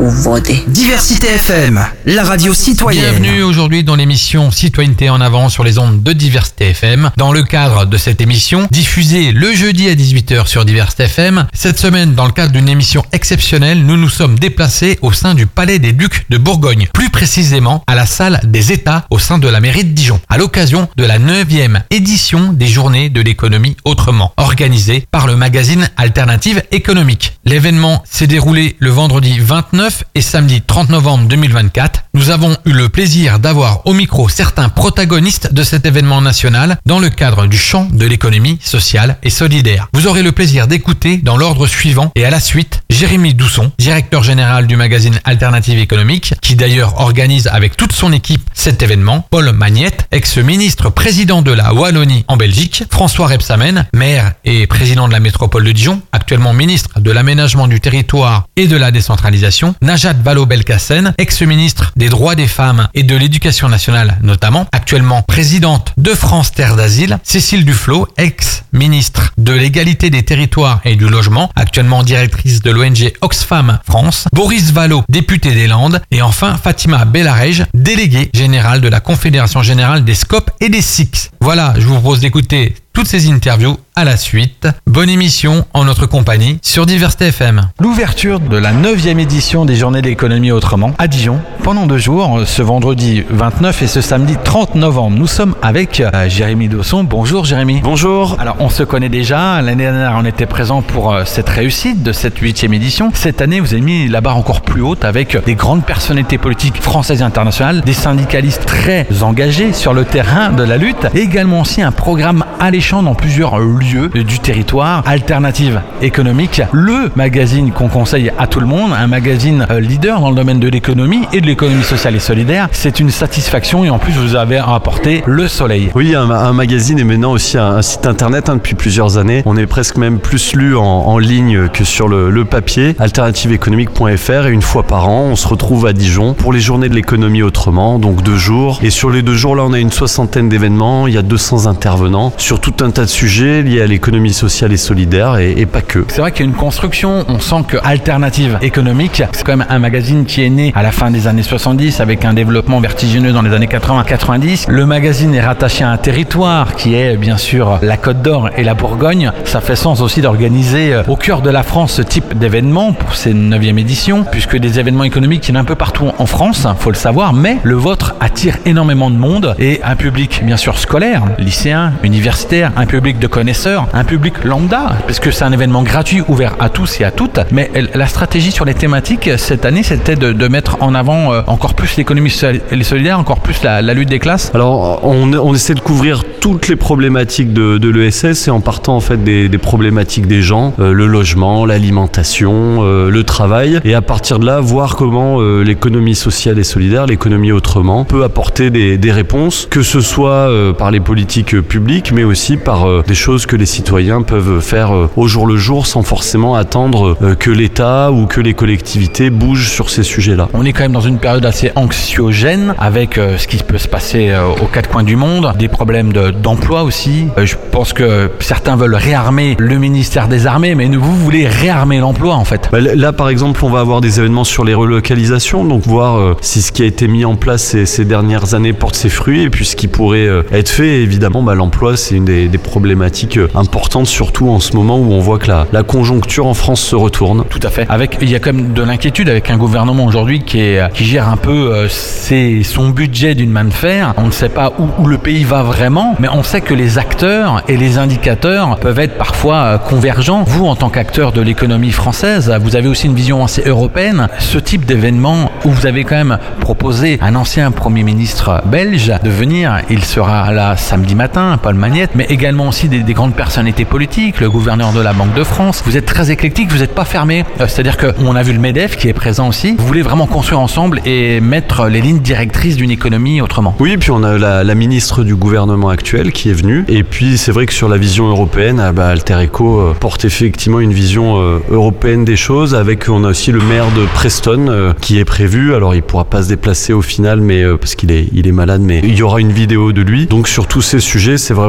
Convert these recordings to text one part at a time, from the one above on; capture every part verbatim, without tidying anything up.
vous voter. Diversité F M, la radio citoyenne. Bienvenue aujourd'hui dans l'émission Citoyenneté en avant sur les ondes de Diversité F M. Dans le cadre de cette émission, diffusée le jeudi à dix-huit heures sur Diversité F M, cette semaine, dans le cadre d'une émission exceptionnelle, nous nous sommes déplacés au sein du Palais des Ducs de Bourgogne, plus précisément à la salle des États au sein de la mairie de Dijon, à l'occasion de la neuvième édition des Journées de l'économie autrement, organisée par le magazine Alternative économique. L'événement s'est déroulé le vendredi vingt-neuf et samedi trente novembre deux mille vingt-quatre. Nous avons eu le plaisir d'avoir au micro certains protagonistes de cet événement national dans le cadre du champ de l'économie sociale et solidaire. Vous aurez le plaisir d'écouter dans l'ordre suivant et à la suite Jérémy Dousson, directeur général du magazine Alternative économique, qui d'ailleurs organise avec toute son équipe cet événement, Paul Magnette, ex-ministre président de la Wallonie en Belgique, François Rebsamen, maire et président de la métropole de Dijon, actuellement ministre de l'aménagement du territoire et de la décentralisation, Najat Vallaud-Belkacem, ex-ministre des droits des femmes et de l'éducation nationale notamment, actuellement présidente de France Terre d'Asile, Cécile Duflot, ex-ministre de l'égalité des territoires et du logement, actuellement directrice de l'O N G Oxfam France, Boris Vallaud, député des Landes, et enfin Fatima Bellarej, déléguée générale de la Confédération générale des SCOP et des S I C. Voilà, je vous propose d'écouter toutes ces interviews à la suite. Bonne émission en notre compagnie sur Diversité F M. L'ouverture de la neuvième édition des Journées de l'économie autrement à Dijon pendant deux jours, ce vendredi vingt-neuf et ce samedi trente novembre. Nous sommes avec euh, Jérémy Dousson. Bonjour Jérémy. Bonjour. Alors on se connaît déjà, l'année dernière on était présent pour euh, cette réussite de cette huitième édition. Cette année vous avez mis la barre encore plus haute avec des grandes personnalités politiques françaises et internationales, des syndicalistes très engagés sur le terrain de la lutte et également aussi un programme alléchant dans plusieurs lieux du territoire. Alternative économique, le magazine qu'on conseille à tout le monde, un magazine leader dans le domaine de l'économie et de l'économie sociale et solidaire. C'est une satisfaction et en plus vous avez apporté le soleil. Oui, un, un magazine et maintenant aussi un, un site internet hein, depuis plusieurs années. On est presque même plus lu en, en ligne que sur le, le papier. alternative économique point f r et une fois par an, on se retrouve à Dijon pour les Journées de l'économie autrement, donc deux jours. Et sur les deux jours là, on a une soixantaine d'événements, il y a deux cents intervenants sur tout un tas de sujets liés à l'économie sociale et solidaire et, et pas que. C'est vrai qu'il y a une construction, on sent que Alternative économique, c'est quand même un magazine qui est né à la fin des années soixante-dix avec un développement vertigineux dans les années quatre-vingts quatre-vingt-dix. Le magazine est rattaché à un territoire qui est bien sûr la Côte d'Or et la Bourgogne. Ça fait sens aussi d'organiser au cœur de la France ce type d'événement pour ces neuvième édition, puisque des événements économiques il y en a un peu partout en France, faut le savoir, mais le vôtre attire énormément de monde et un public bien sûr scolaire, lycéen, universitaire, un public de connaisseurs, un public lambda, parce que c'est un événement gratuit ouvert à tous et à toutes. Mais la stratégie sur les thématiques cette année, c'était de, de mettre en avant euh, encore plus l'économie sociale et solidaire, encore plus la, la lutte des classes. Alors, on, on essaie de couvrir toutes les problématiques de, de l'E S S et en partant en fait des, des problématiques des gens, euh, le logement, l'alimentation, euh, le travail, et à partir de là, voir comment euh, l'économie sociale et solidaire, l'économie autrement, peut apporter des, des réponses, que ce soit euh, par les politiques publiques, mais aussi par euh, des choses que les citoyens peuvent faire euh, au jour le jour sans forcément attendre euh, que l'État ou que les collectivités bougent sur ces sujets-là. On est quand même dans une période assez anxiogène avec euh, ce qui peut se passer euh, aux quatre coins du monde, des problèmes de, d'emploi aussi. Euh, je pense que certains veulent réarmer le ministère des Armées, mais vous voulez réarmer l'emploi en fait. Bah, là par exemple, on va avoir des événements sur les relocalisations, donc voir euh, si ce qui a été mis en place ces, ces dernières années porte ses fruits et puis ce qui pourrait euh, être fait. Et évidemment, bah, l'emploi, c'est une des, des problématiques importantes, surtout en ce moment où on voit que la, la conjoncture en France se retourne. Tout à fait. Avec, il y a quand même de l'inquiétude avec un gouvernement aujourd'hui qui, est, qui gère un peu euh, ses, son budget d'une main de fer. On ne sait pas où, où le pays va vraiment, mais on sait que les acteurs et les indicateurs peuvent être parfois euh, convergents. Vous, en tant qu'acteur de l'économie française, vous avez aussi une vision assez européenne. Ce type d'événement où vous avez quand même proposé à un ancien Premier ministre belge de venir, il sera là samedi matin, Paul Magnette, mais également aussi des, des grandes personnalités politiques, le gouverneur de la Banque de France. Vous êtes très éclectique, vous n'êtes pas fermé. Euh, c'est-à-dire qu'on a vu le MEDEF qui est présent aussi. Vous voulez vraiment construire ensemble et mettre les lignes directrices d'une économie autrement. Oui, puis on a la, la ministre du gouvernement actuel qui est venue. Et puis c'est vrai que sur la vision européenne, ah bah, Alter Eco euh, porte effectivement une vision euh, européenne des choses. Avec, on a aussi le maire de Preston euh, qui est prévu. Alors il pourra pas se déplacer au final, mais euh, parce qu'il est, il est malade, mais il y aura une vidéo de lui. Donc sur tous ces sujets, c'est vraiment du, du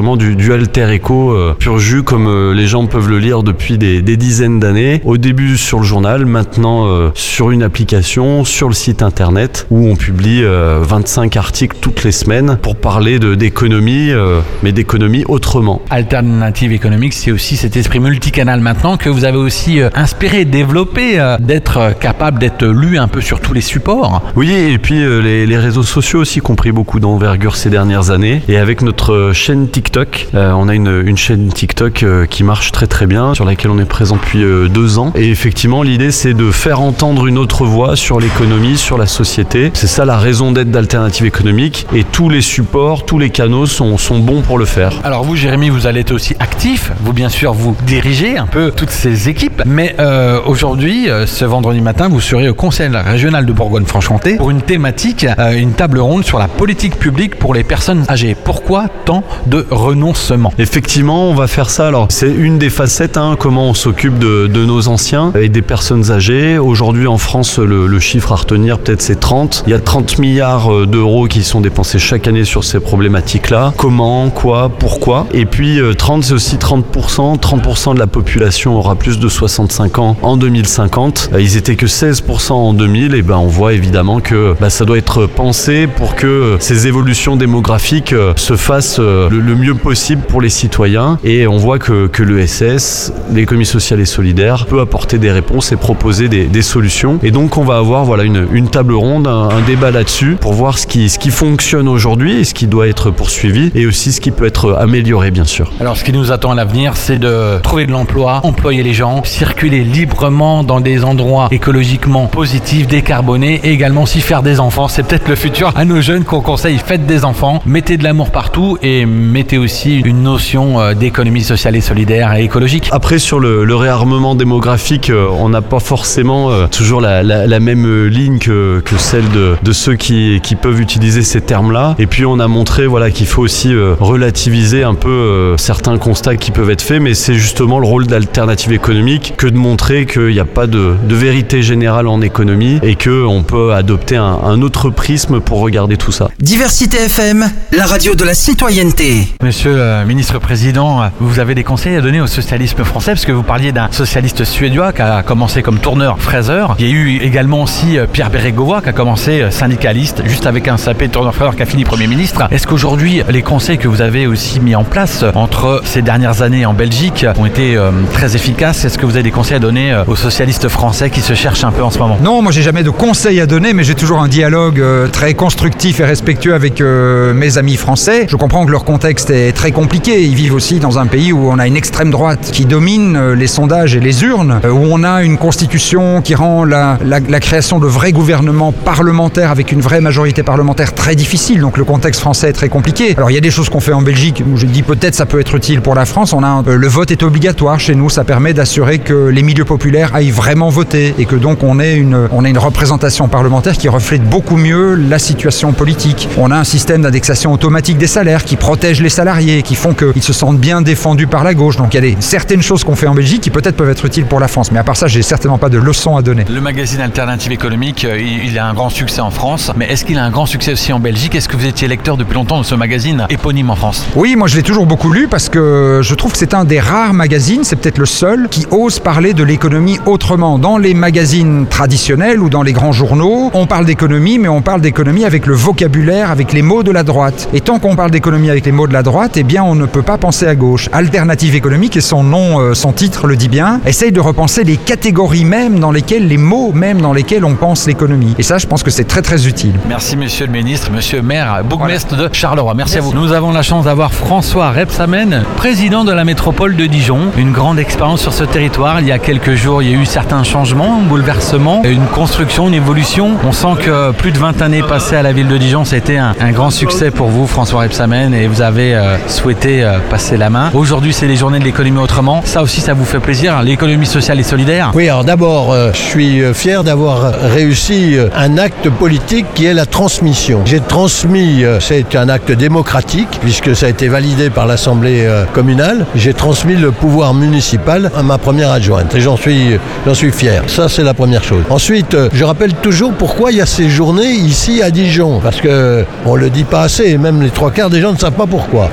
du alter éco euh, pur jus comme euh, les gens peuvent le lire depuis des, des dizaines d'années. Au début sur le journal, maintenant euh, sur une application, sur le site internet où on publie euh, vingt-cinq articles toutes les semaines pour parler de, d'économie, euh, mais d'économie autrement. Alternative économique, c'est aussi cet esprit multicanal maintenant que vous avez aussi euh, inspiré, développé, euh, d'être euh, capable d'être lu un peu sur tous les supports. Oui, et puis euh, les, les réseaux sociaux aussi qui ont pris beaucoup d'envergure ces dernières années. Et avec notre chaîne TikTok, euh, on a une, une chaîne TikTok euh, qui marche très très bien, sur laquelle on est présent depuis euh, deux ans. Et effectivement, l'idée c'est de faire entendre une autre voix sur l'économie, sur la société. C'est ça la raison d'être d'Alternative économique. Et tous les supports, tous les canaux sont, sont bons pour le faire. Alors vous, Jérémy, vous allez être aussi actif. Vous, bien sûr, vous dirigez un peu toutes ces équipes. Mais euh, aujourd'hui, euh, ce vendredi matin, vous serez au Conseil régional de Bourgogne-Franche-Comté pour une thématique, euh, une table ronde sur la politique publique pour les personnes âgées. Pourquoi tant de renoncements? Effectivement, on va faire ça. Alors, c'est une des facettes, hein, comment on s'occupe de, de nos anciens et des personnes âgées. Aujourd'hui, en France, le, le chiffre à retenir, peut-être, c'est trente. Il y a trente milliards d'euros qui sont dépensés chaque année sur ces problématiques-là. Comment, quoi, pourquoi? Et puis, euh, trente, c'est aussi trente pour cent. trente pour cent de la population aura plus de soixante-cinq ans en deux mille cinquante. Euh, ils étaient que seize pour cent en deux mille. Et ben, on voit évidemment que bah, ça doit être pensé pour que ces évolutions démographiques euh, se fassent euh, le, le mieux possible pour les citoyens. Et on voit que, que l'E S S, l'économie sociale et solidaire, peut apporter des réponses et proposer des, des solutions. Et donc, on va avoir voilà, une, une table ronde, un, un débat là-dessus pour voir ce qui, ce qui fonctionne aujourd'hui et ce qui doit être poursuivi et aussi ce qui peut être amélioré, bien sûr. Alors, ce qui nous attend à l'avenir, c'est de trouver de l'emploi, employer les gens, circuler librement dans des endroits écologiquement positifs, décarbonés et également aussi faire des enfants. C'est peut-être le futur à nos jeunes qu'on conseille. Faites des enfants, mettez de l'amour partout et mettez aussi une notion d'économie sociale et solidaire et écologique. Après, sur le, le réarmement démographique, on n'a pas forcément euh, toujours la, la, la même ligne que, que celle de, de ceux qui, qui peuvent utiliser ces termes-là. Et puis, on a montré voilà, qu'il faut aussi euh, relativiser un peu euh, certains constats qui peuvent être faits, mais c'est justement le rôle d'Alternative économique que de montrer qu'il n'y a pas de, de vérité générale en économie et qu'on peut adopter un, un autre prisme pour regarder tout ça. Diversité F M, la radio de la citoyenneté. Monsieur le ministre président, vous avez des conseils à donner au socialisme français parce que vous parliez d'un socialiste suédois qui a commencé comme tourneur-fraiseur. Il y a eu également aussi Pierre Bérégovoy qui a commencé syndicaliste juste avec un sapé tourneur-fraiseur qui a fini Premier ministre. Est-ce qu'aujourd'hui, les conseils que vous avez aussi mis en place entre ces dernières années en Belgique ont été euh, très efficaces? Est-ce que vous avez des conseils à donner euh, aux socialistes français qui se cherchent un peu en ce moment? Non, moi j'ai jamais de conseils à donner, mais j'ai toujours un dialogue euh, très constructif et respectueux avec euh, mes amis français. Je comprends que leur contexte est très compliqué. Ils vivent aussi dans un pays où on a une extrême droite qui domine euh, les sondages et les urnes, euh, où on a une constitution qui rend la, la, la création de vrais gouvernements parlementaires avec une vraie majorité parlementaire très difficile. Donc le contexte français est très compliqué. Alors il y a des choses qu'on fait en Belgique où je dis peut-être ça peut être utile pour la France. On a un, euh, le vote est obligatoire chez nous. Ça permet d'assurer que les milieux populaires aillent vraiment voter et que donc on ait une, on ait une représentation parlementaire qui reflète beaucoup mieux la situation politique. On a un système d'indexation automatique des salaires qui protège les salariés, qui font qu'ils se sentent bien défendus par la gauche. Donc il y a des, certaines choses qu'on fait en Belgique qui peut-être peuvent être utiles pour la France. Mais à part ça, j'ai certainement pas de leçons à donner. Le magazine Alternative économique, il a un grand succès en France, mais est-ce qu'il a un grand succès aussi en Belgique? Est-ce que vous étiez lecteur depuis longtemps de ce magazine éponyme en France? Oui, moi je l'ai toujours beaucoup lu parce que je trouve que c'est un des rares magazines, c'est peut-être le seul, qui ose parler de l'économie autrement. Dans les magazines traditionnels ou dans les grands journaux, on parle d'économie, mais on parle d'économie avec le vocabulaire, avec les mots de la droite. Et tant qu'on parle d'économie avec les mots de la droite, eh bien on ne peut pas penser à gauche. Alternative économique, et son nom, euh, son titre le dit bien, essaye de repenser les catégories même dans lesquelles, les mots même dans lesquels on pense l'économie. Et ça, je pense que c'est très très utile. Merci monsieur le ministre, monsieur le maire, bourgmestre voilà. de Charleroi. Merci, Merci à vous. Nous avons la chance d'avoir François Rebsamen, président de la métropole de Dijon. Une grande expérience sur ce territoire. Il y a quelques jours, il y a eu certains changements, bouleversements, une construction, une évolution. On sent que plus de vingt années passées à la ville de Dijon, ça a été un, un grand succès pour vous, François Rebsamen, et vous avez euh, souhaité euh, passer la main. Aujourd'hui, c'est les journées de l'économie autrement. Ça aussi, ça vous fait plaisir, l'économie sociale et solidaire? Oui, alors d'abord, euh, je suis fier d'avoir réussi euh, un acte politique qui est la transmission. J'ai transmis, euh, c'est un acte démocratique, puisque ça a été validé par l'Assemblée euh, communale. J'ai transmis le pouvoir municipal à ma première adjointe, et j'en suis, j'en suis fier. Ça, c'est la première chose. Ensuite, euh, je rappelle toujours pourquoi il y a ces journées ici à Dijon, parce que on le dit pas assez, et même les trois quarts des gens ne savent pas pourquoi. C'est parce que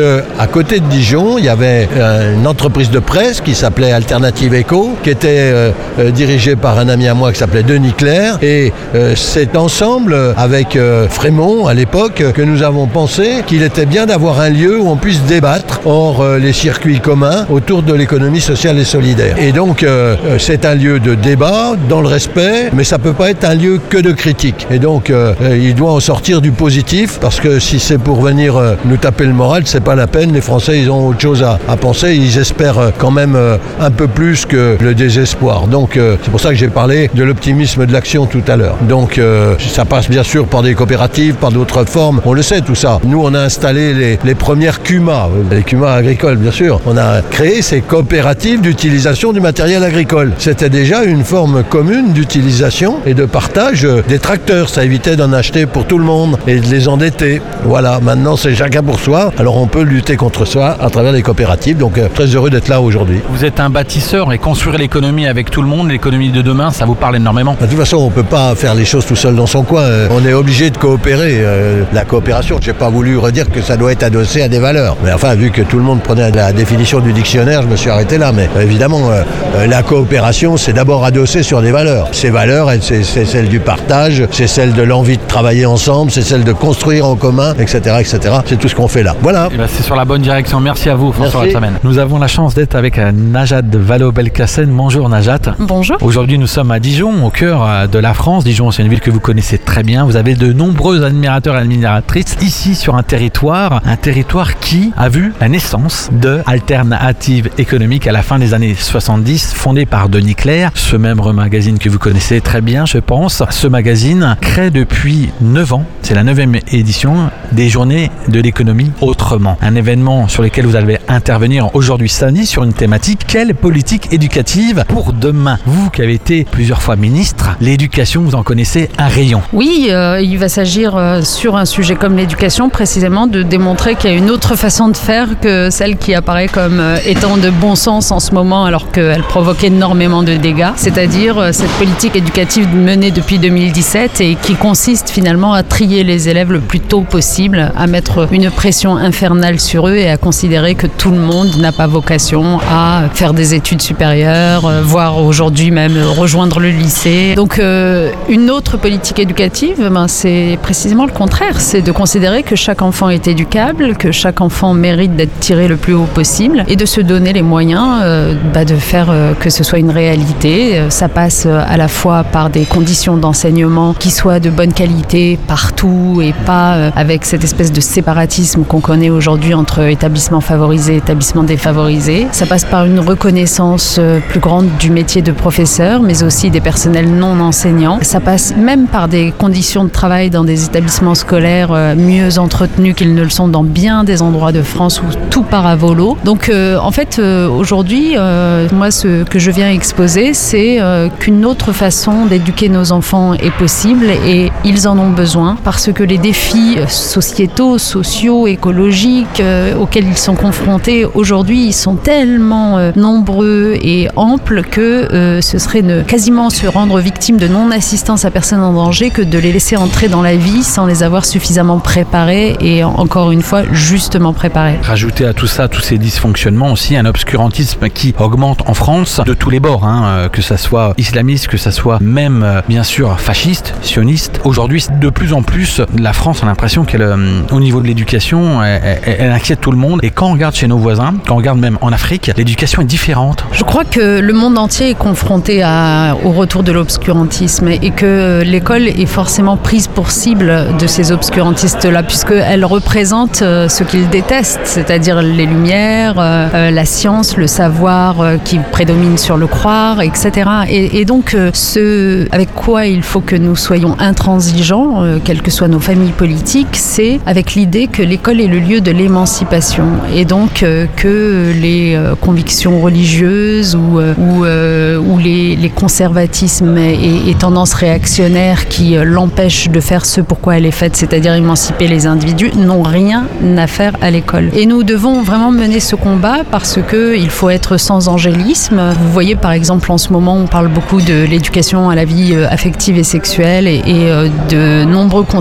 qu'à côté de Dijon, il y avait une entreprise de presse qui s'appelait Alternative Echo, qui était euh, euh, dirigée par un ami à moi qui s'appelait Denis Clerc. Et euh, c'est ensemble, avec euh, Frémont à l'époque, que nous avons pensé qu'il était bien d'avoir un lieu où on puisse débattre hors euh, les circuits communs autour de l'économie sociale et solidaire. Et donc, euh, c'est un lieu de débat, dans le respect, mais ça peut pas être un lieu que de critique. Et donc, euh, il doit en sortir du positif, parce que si c'est pour venir euh, nous taper le moral, c'est pas la peine. Les Français, ils ont autre chose à, à penser. Ils espèrent euh, quand même euh, un peu plus que le désespoir. Donc, euh, c'est pour ça que j'ai parlé de l'optimisme de l'action tout à l'heure. Donc, euh, ça passe bien sûr par des coopératives, par d'autres formes. On le sait, tout ça. Nous, on a installé les, les premières C U M A, les C U M A agricoles, bien sûr. On a créé ces coopératives d'utilisation du matériel agricole. C'était déjà une forme commune d'utilisation et de partage des tracteurs. Ça évitait d'en acheter pour tout le monde et de les endetter. Voilà, maintenant c'est chacun pour soi. Alors on peut lutter contre soi à travers les coopératives. Donc euh, très heureux d'être là aujourd'hui. Vous êtes un bâtisseur et construire l'économie avec tout le monde, l'économie de demain, ça vous parle énormément. De toute façon, on ne peut pas faire les choses tout seul dans son coin. Euh, on est obligé de coopérer. Euh, la coopération, je n'ai pas voulu redire que ça doit être adossé à des valeurs. Mais enfin, vu que tout le monde prenait la définition du dictionnaire, je me suis arrêté là. Mais euh, évidemment, euh, euh, la coopération, c'est d'abord adossé sur des valeurs. Ces valeurs, c'est, c'est celle du partage, c'est celle de l'envie de travailler ensemble, c'est celle de construire en commun, et cetera, et cetera. C'est tout ce qu'on fait là. Voilà. Et ben c'est sur la bonne direction. Merci à vous, François Rebsamen. Nous avons la chance d'être avec Najat Vallaud-Belkacem. Bonjour Najat. Bonjour. Aujourd'hui, nous sommes à Dijon, au cœur de la France. Dijon, c'est une ville que vous connaissez très bien. Vous avez de nombreux admirateurs et admiratrices ici sur un territoire, un territoire qui a vu la naissance de Alternative économique à la fin des années soixante-dix, fondé par Denis Clerc, ce même magazine que vous connaissez très bien, je pense. Ce magazine crée depuis neuf ans, c'est la neuvième édition, des journées de l'économie autrement. Un événement sur lequel vous allez intervenir aujourd'hui samedi sur une thématique, quelle politique éducative pour demain? Vous qui avez été plusieurs fois ministre, l'éducation, vous en connaissez un rayon. Oui, euh, il va s'agir euh, sur un sujet comme l'éducation, précisément de démontrer qu'il y a une autre façon de faire que celle qui apparaît comme euh, étant de bon sens en ce moment, alors qu'elle provoque énormément de dégâts, c'est-à-dire euh, cette politique éducative menée depuis deux mille dix-sept et qui consiste finalement à trier les élèves le plus tôt possible, à mettre une pression infernale sur eux et à considérer que tout le monde n'a pas vocation à faire des études supérieures, euh, voire aujourd'hui même rejoindre le lycée. Donc euh, une autre politique éducative, ben, c'est précisément le contraire, c'est de considérer que chaque enfant est éducable, que chaque enfant mérite d'être tiré le plus haut possible et de se donner les moyens euh, bah, de faire euh, que ce soit une réalité. Euh, ça passe euh, à la fois par des conditions d'enseignement qui soient de bonne qualité partout et pas euh, avec cette espèce de séparatisme qu'on connaît aujourd'hui entre établissements favorisés et établissements défavorisés. Ça passe par une reconnaissance euh, plus grande du métier de professeur, mais aussi des personnels non enseignants. Ça passe même par des conditions de travail dans des établissements scolaires euh, mieux entretenus qu'ils ne le sont dans bien des endroits de France où tout part à volo. Donc euh, en fait euh, aujourd'hui, euh, moi ce que je viens exposer, c'est euh, qu'une autre façon d'éduquer nos enfants est possible et ils en ont besoin parce que les défis sociétaux, sociaux, écologiques euh, auxquels ils sont confrontés aujourd'hui, ils sont tellement euh, nombreux et amples que euh, ce serait ne, quasiment se rendre victime de non-assistance à personne en danger que de les laisser entrer dans la vie sans les avoir suffisamment préparés et encore une fois justement préparés. Rajouter à tout ça, tous ces dysfonctionnements aussi, un obscurantisme qui augmente en France de tous les bords, hein, que ça soit islamiste, que ça soit même bien sûr fasciste, sioniste. Aujourd'hui, de plus en plus, la France a l'impression qu'elle, au niveau de l'éducation, elle, elle, elle inquiète tout le monde. Et quand on regarde chez nos voisins, quand on regarde même en Afrique, l'éducation est différente. Je crois que le monde entier est confronté à, au retour de l'obscurantisme et que l'école est forcément prise pour cible de ces obscurantistes-là, puisqu'elle représente ce qu'ils détestent, c'est-à-dire les lumières, euh, la science, le savoir euh, qui prédomine sur le croire, et cetera. Et, et donc, euh, ce avec quoi il faut que nous soyons intransigeants, euh, quelles que soient nos familles politiques, c'est avec l'idée que l'école est le lieu de l'émancipation et donc euh, que les euh, convictions religieuses ou, euh, ou, euh, ou les, les conservatismes et, et tendances réactionnaires qui euh, l'empêchent de faire ce pourquoi elle est faite, c'est-à-dire émanciper les individus, n'ont rien à faire à l'école. Et nous devons vraiment mener ce combat parce qu'il faut être sans angélisme. Vous voyez par exemple en ce moment on parle beaucoup de l'éducation à la vie affective et sexuelle et, et de nombreux concepts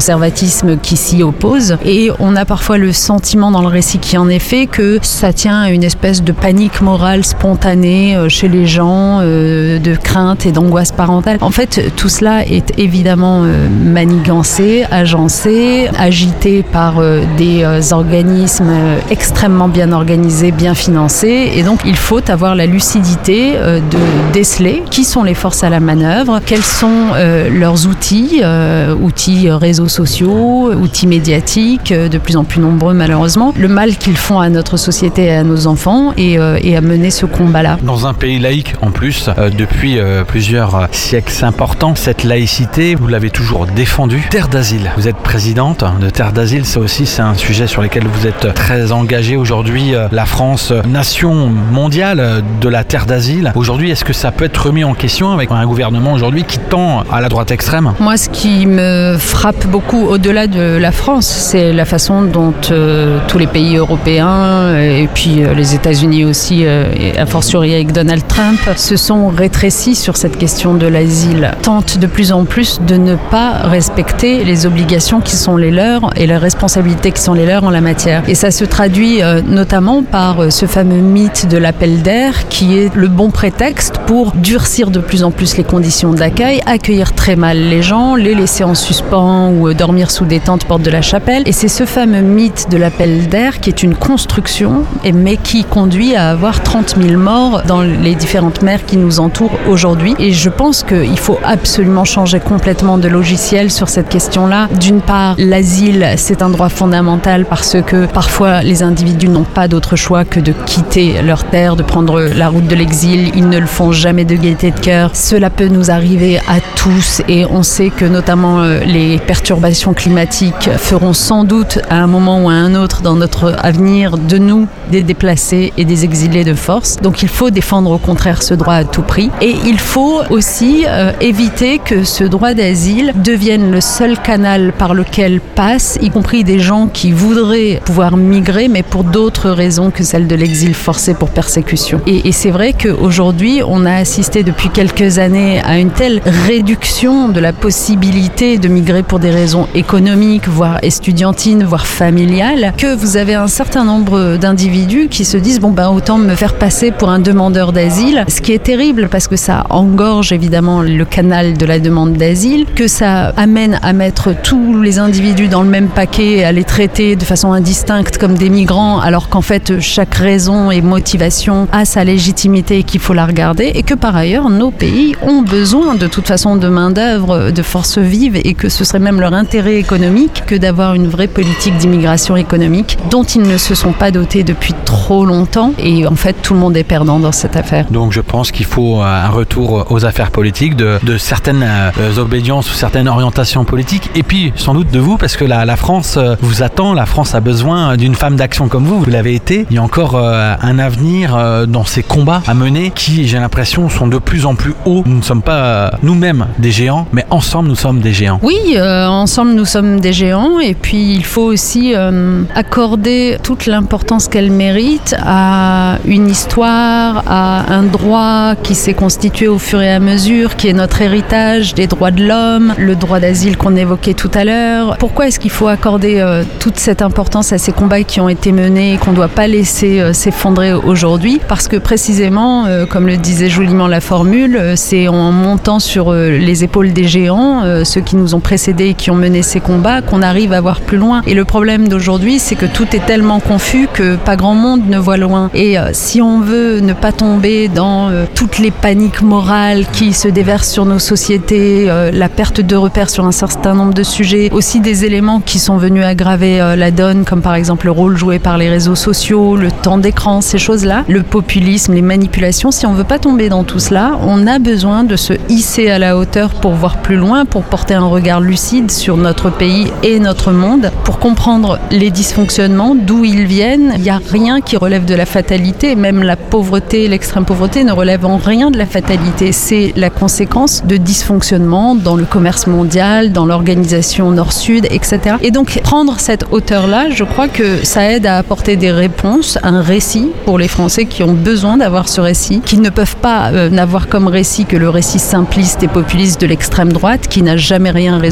conservatisme qui s'y oppose. Et on a parfois le sentiment dans le récit qui en est fait que ça tient à une espèce de panique morale spontanée chez les gens, euh, de crainte et d'angoisse parentale. En fait, tout cela est évidemment euh, manigancé, agencé, agité par euh, des euh, organismes euh, extrêmement bien organisés, bien financés. Et donc, il faut avoir la lucidité euh, de déceler qui sont les forces à la manœuvre, quels sont euh, leurs outils, euh, outils réseaux sociaux, outils médiatiques, euh, de plus en plus nombreux malheureusement, le mal qu'ils font à notre société et à nos enfants et, euh, et à mener ce combat-là. Dans un pays laïque en plus, euh, depuis euh, plusieurs siècles importants, cette laïcité, vous l'avez toujours défendue. Terre d'asile, vous êtes présidente de Terre d'asile, ça aussi c'est un sujet sur lequel vous êtes très engagée aujourd'hui. Euh, la France, euh, nation mondiale de la terre d'asile, aujourd'hui est-ce que ça peut être remis en question avec un gouvernement aujourd'hui qui tend à la droite extrême? Moi, ce qui me frappe beaucoup au-delà de la France, c'est la façon dont euh, tous les pays européens et puis euh, les États-Unis aussi, euh, et a fortiori avec Donald Trump, se sont rétrécis sur cette question de l'asile, tentent de plus en plus de ne pas respecter les obligations qui sont les leurs et les responsabilités qui sont les leurs en la matière. Et ça se traduit euh, notamment par euh, ce fameux mythe de l'appel d'air qui est le bon prétexte pour durcir de plus en plus les conditions d'accueil, accueillir très mal les gens, les laisser en suspens ou euh, dormir sous des tentes porte de la Chapelle. Et c'est ce fameux mythe de l'appel d'air qui est une construction, et, mais qui conduit à avoir trente mille morts dans les différentes mers qui nous entourent aujourd'hui. Et je pense qu'il faut absolument changer complètement de logiciel sur cette question-là. D'une part, l'asile, c'est un droit fondamental parce que parfois les individus n'ont pas d'autre choix que de quitter leur terre, de prendre la route de l'exil. Ils ne le font jamais de gaieté de cœur. Cela peut nous arriver à tous et on sait que notamment euh, les perturbations climatiques feront sans doute à un moment ou à un autre dans notre avenir de nous des déplacés et des exilés de force. Donc il faut défendre au contraire ce droit à tout prix. Et il faut aussi euh, éviter que ce droit d'asile devienne le seul canal par lequel passent, y compris des gens qui voudraient pouvoir migrer, mais pour d'autres raisons que celle de l'exil forcé pour persécution. Et, et c'est vrai qu'aujourd'hui, on a assisté depuis quelques années à une telle réduction de la possibilité de migrer pour des raisons économiques, voire estudiantines, voire familiales, que vous avez un certain nombre d'individus qui se disent « bon ben autant me faire passer pour un demandeur d'asile », ce qui est terrible parce que ça engorge évidemment le canal de la demande d'asile, que ça amène à mettre tous les individus dans le même paquet et à les traiter de façon indistincte comme des migrants, alors qu'en fait chaque raison et motivation a sa légitimité et qu'il faut la regarder, et que par ailleurs nos pays ont besoin de toute façon de main d'œuvre, de forces vives, et que ce serait même leur intérêt économique que d'avoir une vraie politique d'immigration économique dont ils ne se sont pas dotés depuis trop longtemps, et en fait tout le monde est perdant dans cette affaire. Donc je pense qu'il faut un retour aux affaires politiques, de, de certaines euh, obédiences ou certaines orientations politiques, et puis sans doute de vous, parce que la, la France euh, vous attend, la France a besoin d'une femme d'action comme vous, vous l'avez été. Il y a encore euh, un avenir euh, dans ces combats à mener qui, j'ai l'impression, sont de plus en plus hauts. Nous ne sommes pas euh, nous-mêmes des géants, mais ensemble nous sommes des géants. Oui, euh, ensemble nous sommes des géants, et puis il faut aussi euh, accorder toute l'importance qu'elle mérite à une histoire, à un droit qui s'est constitué au fur et à mesure, qui est notre héritage des droits de l'homme, le droit d'asile qu'on évoquait tout à l'heure. Pourquoi est-ce qu'il faut accorder euh, toute cette importance à ces combats qui ont été menés et qu'on ne doit pas laisser euh, s'effondrer aujourd'hui? Parce que précisément, euh, comme le disait joliment la formule, euh, c'est en montant sur euh, les épaules des géants, euh, ceux qui nous ont précédés et qui ont mené ces combats, qu'on arrive à voir plus loin. Et le problème d'aujourd'hui, c'est que tout est tellement confus que pas grand monde ne voit loin. Et euh, si on veut ne pas tomber dans euh, toutes les paniques morales qui se déversent sur nos sociétés, euh, la perte de repères sur un certain nombre de sujets, aussi des éléments qui sont venus aggraver euh, la donne, comme par exemple le rôle joué par les réseaux sociaux, le temps d'écran, ces choses-là, le populisme, les manipulations. Si on veut pas tomber dans tout cela, on a besoin de se hisser à la hauteur pour voir plus loin, pour porter un regard lucide sur notre pays et notre monde, pour comprendre les dysfonctionnements, d'où ils viennent. Il n'y a rien qui relève de la fatalité, même la pauvreté, l'extrême pauvreté ne relève en rien de la fatalité. C'est la conséquence de dysfonctionnements dans le commerce mondial, dans l'organisation nord-sud, et cetera. Et donc, prendre cette hauteur-là, je crois que ça aide à apporter des réponses, un récit pour les Français qui ont besoin d'avoir ce récit, qui ne peuvent pas euh, n'avoir comme récit que le récit simpliste et populiste de l'extrême droite, qui n'a jamais rien résolu, qui a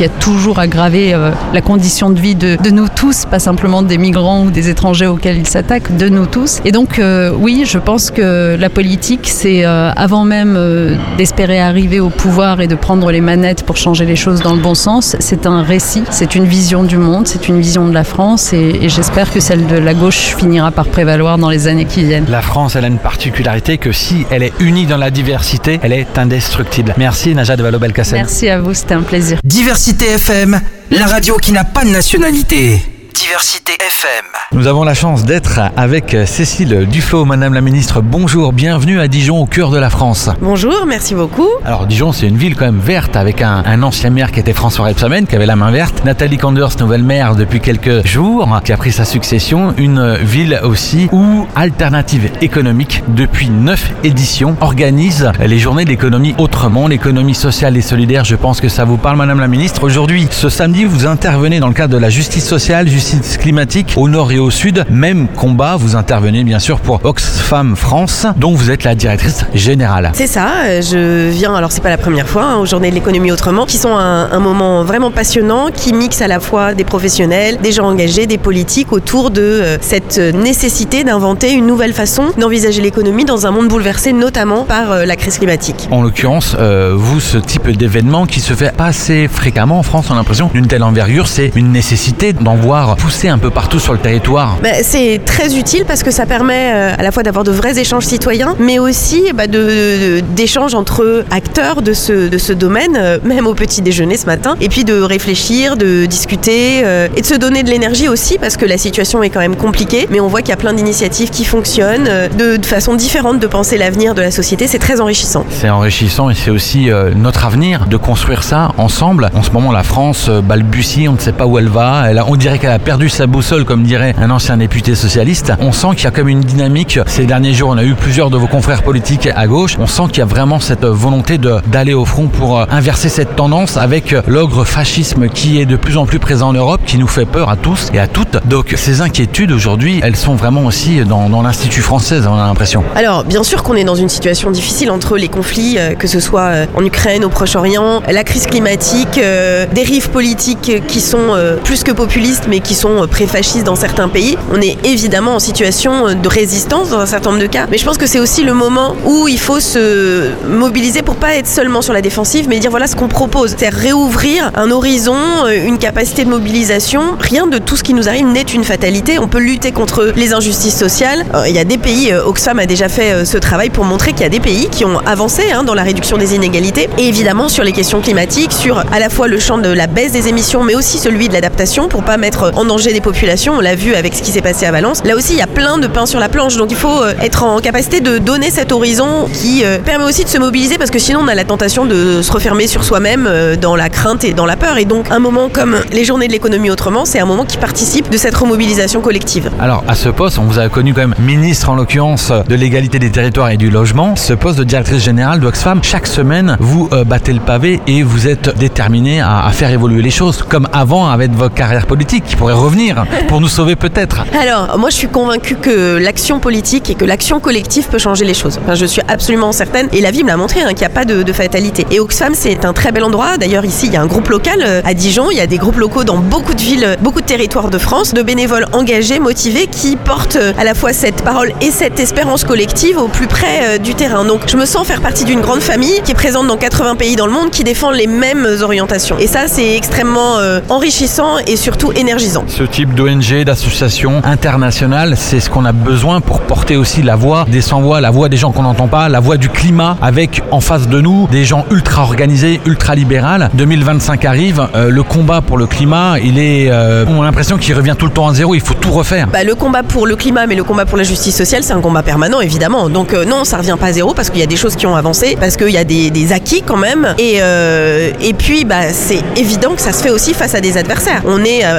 a toujours aggravé euh, la condition de vie de, de nous tous, pas simplement des migrants ou des étrangers auxquels il s'attaque, de nous tous. Et donc euh, oui, je pense que la politique, c'est euh, avant même euh, d'espérer arriver au pouvoir et de prendre les manettes pour changer les choses dans le bon sens, c'est un récit, c'est une vision du monde, c'est une vision de la France et, et j'espère que celle de la gauche finira par prévaloir dans les années qui viennent. La France, elle a une particularité que si elle est unie dans la diversité, elle est indestructible. Merci Najat Vallaud-Belkacem. Merci à vous, c'était un plaisir. Diversité F M, la radio qui n'a pas de nationalité. Diversité F M. Nous avons la chance d'être avec Cécile Duflot. Madame la ministre, bonjour, bienvenue à Dijon, au cœur de la France. Bonjour, merci beaucoup. Alors Dijon, c'est une ville quand même verte avec un, un ancien maire qui était François Rebsamen, qui avait la main verte. Nathalie Kanders, nouvelle maire depuis quelques jours, qui a pris sa succession. Une ville aussi où Alternative économique, depuis neuf éditions, organise les journées de l'économie autrement, l'économie sociale et solidaire. Je pense que ça vous parle, Madame la ministre. Aujourd'hui, ce samedi, vous intervenez dans le cadre de la justice sociale, justice climatique, au nord et au sud. Même combat, vous intervenez bien sûr pour Oxfam France, dont vous êtes la directrice générale. C'est ça, je viens, alors c'est pas la première fois, hein, aux journées de l'économie autrement, qui sont un, un moment vraiment passionnant, qui mixe à la fois des professionnels, des gens engagés, des politiques, autour de euh, cette nécessité d'inventer une nouvelle façon d'envisager l'économie dans un monde bouleversé, notamment par euh, la crise climatique. En l'occurrence, euh, vous, ce type d'événement qui se fait pas assez fréquemment en France, on a l'impression d'une telle envergure, c'est une nécessité d'en voir pousser un peu partout sur le territoire. Bah, c'est très utile parce que ça permet euh, à la fois d'avoir de vrais échanges citoyens, mais aussi bah, de, de, d'échanges entre acteurs de ce, de ce domaine, euh, même au petit déjeuner ce matin, et puis de réfléchir, de discuter euh, et de se donner de l'énergie aussi parce que la situation est quand même compliquée, mais on voit qu'il y a plein d'initiatives qui fonctionnent, euh, de, de façon différente de penser l'avenir de la société, c'est très enrichissant. C'est enrichissant et c'est aussi euh, notre avenir de construire ça ensemble. En ce moment, la France euh, balbutie, on ne sait pas où elle va, elle a, on dirait qu'elle a perdu sa boussole, comme dirait un ancien député socialiste. On sent qu'il y a comme une dynamique. Ces derniers jours, on a eu plusieurs de vos confrères politiques à gauche. On sent qu'il y a vraiment cette volonté de, d'aller au front pour inverser cette tendance avec l'ogre fascisme qui est de plus en plus présent en Europe, qui nous fait peur à tous et à toutes. Donc ces inquiétudes aujourd'hui, elles sont vraiment aussi dans, dans l'Institut français, on a l'impression. Alors bien sûr qu'on est dans une situation difficile entre les conflits, euh, que ce soit euh, en Ukraine, au Proche-Orient, la crise climatique, euh, dérives politiques qui sont euh, plus que populistes mais qui sont euh, pré-fascistes dans certains pays. On est évidemment en situation de résistance dans un certain nombre de cas, mais je pense que c'est aussi le moment où il faut se mobiliser pour pas être seulement sur la défensive, mais dire voilà ce qu'on propose, c'est réouvrir un horizon, une capacité de mobilisation. Rien de tout ce qui nous arrive n'est une fatalité. On peut lutter contre les injustices sociales. Il y a des pays, Oxfam a déjà fait ce travail pour montrer qu'il y a des pays qui ont avancé hein, dans la réduction des inégalités, et évidemment sur les questions climatiques, sur à la fois le champ de la baisse des émissions, mais aussi celui de l'adaptation pour pas mettre en danger des populations. On l'a vu avec ce qui s'est passé à Valence. Là aussi, il y a plein de pain sur la planche, donc il faut être en capacité de donner cet horizon qui euh, permet aussi de se mobiliser, parce que sinon on a la tentation de se refermer sur soi-même euh, dans la crainte et dans la peur. Et donc un moment comme les journées de l'économie autrement, c'est un moment qui participe de cette remobilisation collective. Alors à ce poste, on vous a connu quand même ministre en l'occurrence de l'égalité des territoires et du logement. Ce poste de directrice générale d'Oxfam, chaque semaine vous euh, battez le pavé et vous êtes déterminé à, à faire évoluer les choses, comme avant avec votre carrière politique qui pourrait revenir pour nous sauver peut-être. Alors moi je suis convaincue que l'action politique et que l'action collective peut changer les choses. Enfin, je suis absolument certaine, et la vie me l'a montré, hein, qu'il n'y a pas de, de fatalité. Et Oxfam, c'est un très bel endroit. D'ailleurs, ici, il y a un groupe local euh, à Dijon. Il y a des groupes locaux dans beaucoup de villes, beaucoup de territoires de France, de bénévoles engagés, motivés, qui portent euh, à la fois cette parole et cette espérance collective au plus près euh, du terrain. Donc, je me sens faire partie d'une grande famille qui est présente dans quatre-vingts pays dans le monde, qui défend les mêmes orientations. Et ça, c'est extrêmement euh, enrichissant et surtout énergisant. Ce type d'O N G, d'association internationale, c'est ce qu'on a besoin pour porter aussi la voix des sans-voix, la voix des gens qu'on n'entend pas, la voix du climat, avec en face de nous des gens ultra organisés, ultra libérales. deux mille vingt-cinq arrive, euh, le combat pour le climat, il est, euh, on a l'impression qu'il revient tout le temps à zéro, il faut tout refaire. Bah, le combat pour le climat, mais le combat pour la justice sociale, c'est un combat permanent, évidemment. Donc euh, non, ça revient pas à zéro, parce qu'il y a des choses qui ont avancé, parce qu'il y a des, des acquis quand même, et, euh, et puis bah, c'est évident que ça se fait aussi face à des adversaires. On est euh, après